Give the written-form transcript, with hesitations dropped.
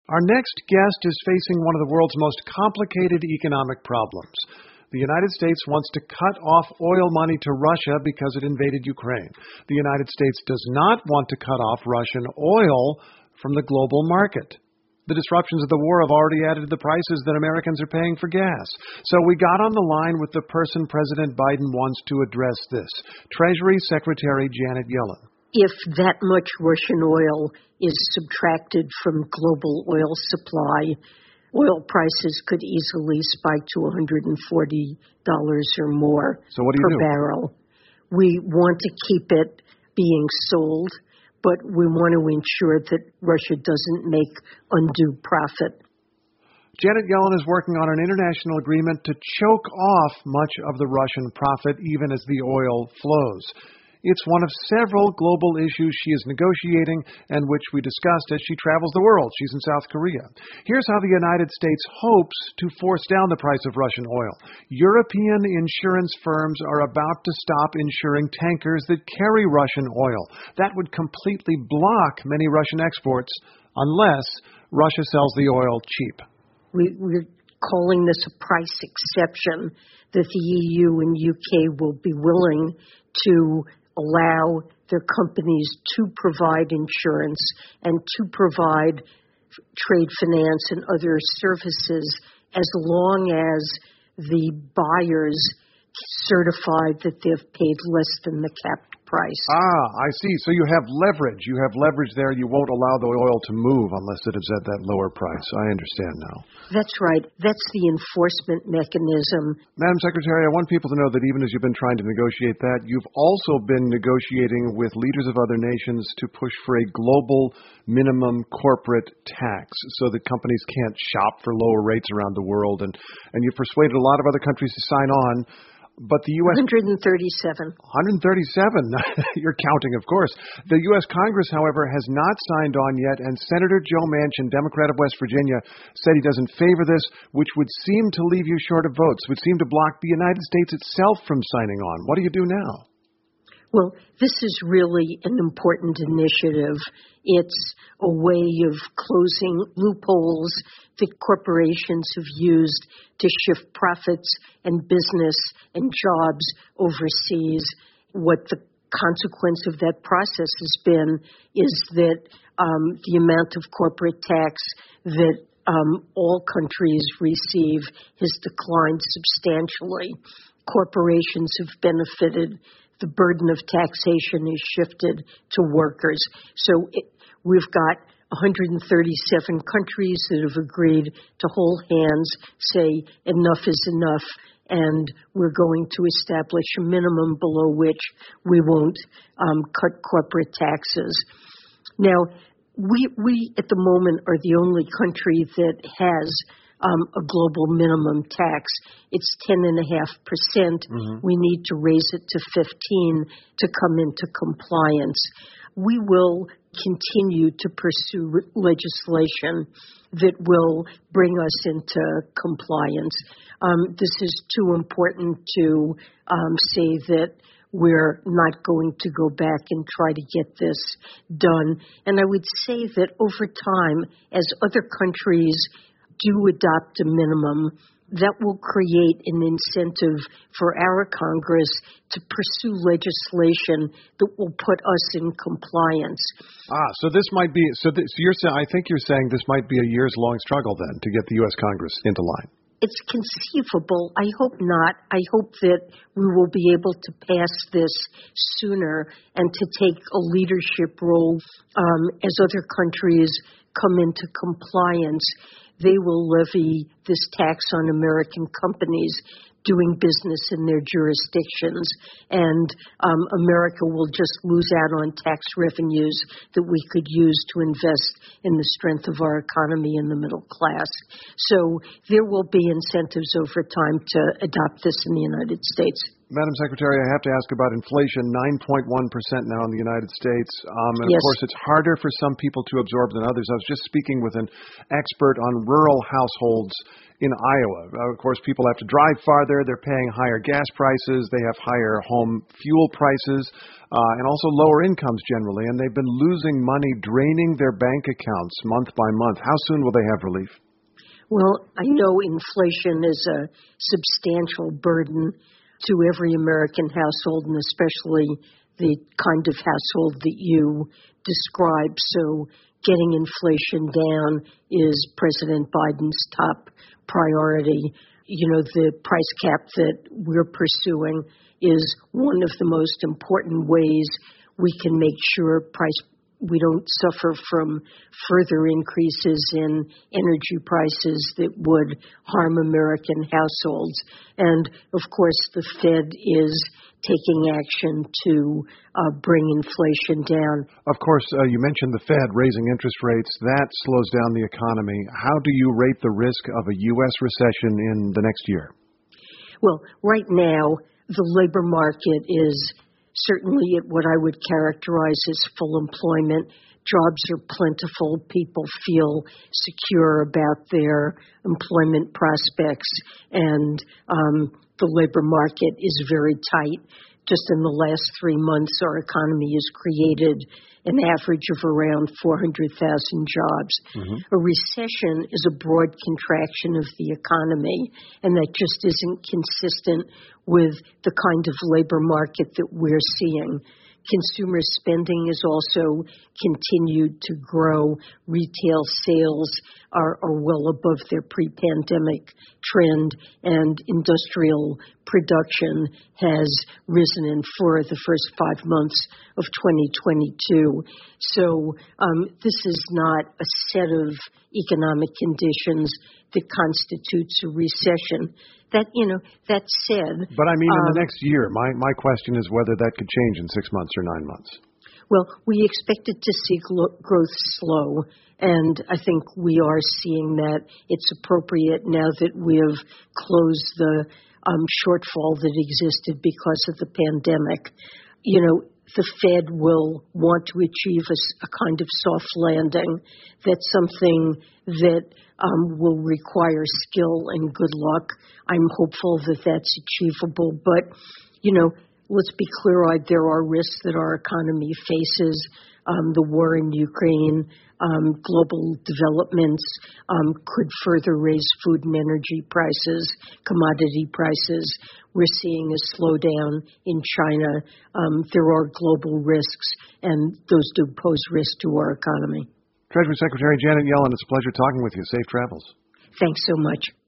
Our next guest is facing one of the world's most complicated economic problems. The United States wants to cut off oil money to Russia because it invaded Ukraine. The United States does not want to cut off Russian oil from the global market. The disruptions of the war have already added to the prices that Americans are paying for gas. So we got on the line with the person President Biden wants to address this, Treasury Secretary Janet Yellen. If that much Russian oil is subtracted from global oil supply, oil prices could easily spike to $140 or more per barrel. We want to keep it being sold, but we want to ensure that Russia doesn't make undue profit. Janet Yellen is working on an international agreement to choke off much of the Russian profit even as the oil flows. It's one of several global issues she is negotiating and which we discussed as she travels the world. She's in South Korea. Here's how the United States hopes to force down the price of Russian oil. European insurance firms are about to stop insuring tankers that carry Russian oil. That would completely block many Russian exports unless Russia sells the oil cheap. We're calling this a price exception that the EU and UK will be willing to allow their companies to provide insurance and to provide trade finance and other services as long as the buyers certify that they've paid less than the capped price. I see. So you have leverage. You have leverage there. You won't allow the oil to move unless it is at that lower price. I understand now. That's right. That's the enforcement mechanism. Madam Secretary, I want people to know that even as you've been trying to negotiate that, you've also been negotiating with leaders of other nations to push for a global minimum corporate tax so that companies can't shop for lower rates around the world. And you've persuaded a lot of other countries to sign on. But the U.S. 137. 137. You're counting, of course. The U.S. Congress, however, has not signed on yet, and Senator Joe Manchin, Democrat of West Virginia, said he doesn't favor this, which would seem to leave you short of votes, would seem to block the United States itself from signing on. What do you do now? Well, this is really an important initiative. It's a way of closing loopholes that corporations have used to shift profits and business and jobs overseas. What the consequence of that process has been is that the amount of corporate tax that all countries receive has declined substantially. Corporations have benefited. The burden of taxation is shifted to workers. So we've got 137 countries that have agreed to hold hands, say enough is enough, and we're going to establish a minimum below which we won't cut corporate taxes. Now, we at the moment are the only country that has a global minimum tax. It's 10.5%. We need to raise it to 15% to come into compliance. We will continue to pursue legislation that will bring us into compliance. This is too important to say that we're not going to go back and try to get this done. And I would say that over time, as other countries do adopt a minimum, that will create an incentive for our Congress to pursue legislation that will put us in compliance. So this might be, you're saying, I think you're saying this might be a years-long struggle then to get the U.S. Congress into line. It's conceivable. I hope not. I hope that we will be able to pass this sooner and to take a leadership role as other countries come into compliance. They will levy this tax on American companies doing business in their jurisdictions, and America will just lose out on tax revenues that we could use to invest in the strength of our economy in the middle class. So there will be incentives over time to adopt this in the United States. Madam Secretary, I have to ask about inflation, 9.1% now in the United States. And Yes. of course, it's harder for some people to absorb than others. I was just speaking with an expert on rural households in Iowa. Of course, people have to drive farther. They're paying higher gas prices. They have higher home fuel prices, and also lower incomes generally. And they've been losing money, draining their bank accounts month by month. How soon will they have relief? Well, I know inflation is a substantial burden to every American household, and especially the kind of household that you described. So getting inflation down is President Biden's top priority. You know, the price cap that we're pursuing is one of the most important ways we can make sure we don't suffer from further increases in energy prices that would harm American households. And, of course, the Fed is taking action to bring inflation down. Of course, you mentioned the Fed raising interest rates. That slows down the economy. How do you rate the risk of a U.S. recession in the next year? Well, right now, the labor market is certainly at what I would characterize as full employment. Jobs are plentiful. People feel secure about their employment prospects, and the labor market is very tight. Just in the last 3 months, our economy has created an average of around 400,000 jobs. Mm-hmm. A recession is a broad contraction of the economy, and that just isn't consistent with the kind of labor market that we're seeing. Consumer spending has also continued to grow. Retail sales are well above their pre-pandemic trend, and industrial production has risen for the first 5 months of 2022. So this is not a set of economic conditions that constitutes a recession. That said... But I mean, in the next year, my question is whether that could change in 6 months or 9 months. Well, we expected to see growth slow, and I think we are seeing that. It's appropriate now that we have closed the shortfall that existed because of the pandemic. You know, the Fed will want to achieve a kind of soft landing. That's something that will require skill and good luck. I'm hopeful that that's achievable. But, let's be clear-eyed. There are risks that our economy faces. The war in Ukraine, global developments could further raise food and energy prices, commodity prices. We're seeing a slowdown in China. There are global risks, and those do pose risk to our economy. Treasury Secretary Janet Yellen, it's a pleasure talking with you. Safe travels. Thanks so much.